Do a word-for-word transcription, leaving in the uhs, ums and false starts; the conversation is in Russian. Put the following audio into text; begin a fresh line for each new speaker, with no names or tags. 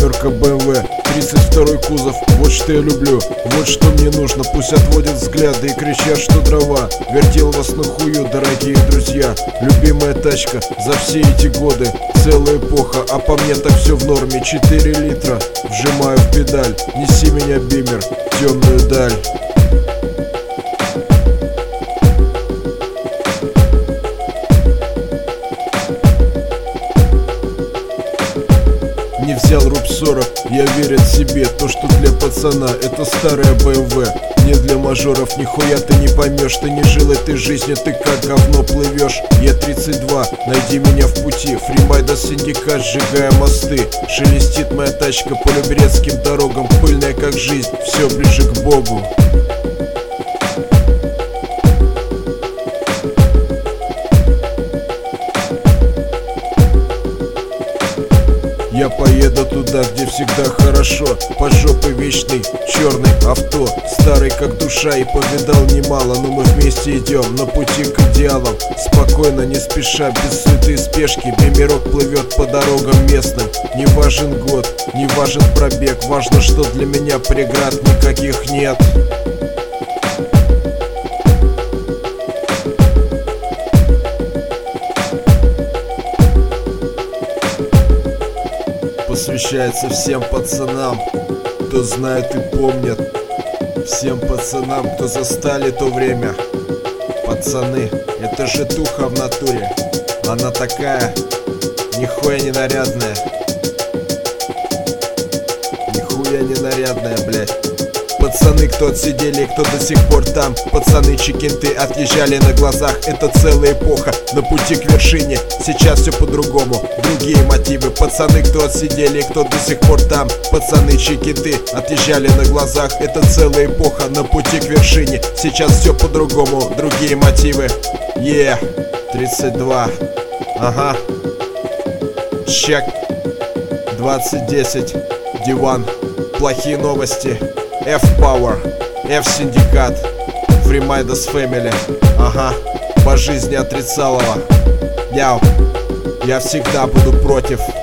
Семерка бэ эм вэ, тридцать второй кузов, вот что я люблю, вот что мне нужно. Пусть отводят взгляды и кричат, что дрова. Вертел вас на хую, дорогие друзья. Любимая тачка за все эти годы, целая эпоха, а по мне так все в норме. Четыре литра, вжимаю в педаль. Неси меня, бимер, в темную даль. Не взял руб сорок, я верен себе. То, что для пацана, это старая бэ эм вэ. Не для мажоров, нихуя ты не поймешь. Ты не жил этой жизнью, ты как говно плывешь. Я тридцать два, найди меня в пути. Фримайдас синдикат, сжигая мосты. Шелестит моя тачка по люберецким дорогам. Пыльная как жизнь, все ближе к Богу. Я поеду туда, где всегда хорошо. По жопе вечный, черный авто. Старый как душа и повидал немало. Но мы вместе идем на пути к идеалам. Спокойно, не спеша, без суеты и спешки. Бимерок плывет по дорогам местным. Не важен год, не важен пробег. Важно, что для меня преград никаких нет. Посвящается всем пацанам, кто знает и помнит. Всем пацанам, кто застали то время. Пацаны, это же туха в натуре. Она такая, нихуя не нарядная. Нихуя не нарядная, блядь. Пацаны, кто отсидели, кто до сих пор там. Пацаны, чекинты отъезжали на глазах. Это целая эпоха на пути к вершине. Сейчас все по-другому, другие мотивы. Пацаны, кто отсидели, кто до сих пор там. Пацаны, чекинты отъезжали на глазах. Это целая эпоха на пути к вершине. Сейчас все по-другому, другие мотивы. Е, тридцать два. Ага. Чек. двадцать десять. Диван. Плохие новости. F-Power, F-Синдикат, Фримайдас Фэмили. Ага, по жизни отрицалова. Яу, я всегда буду против.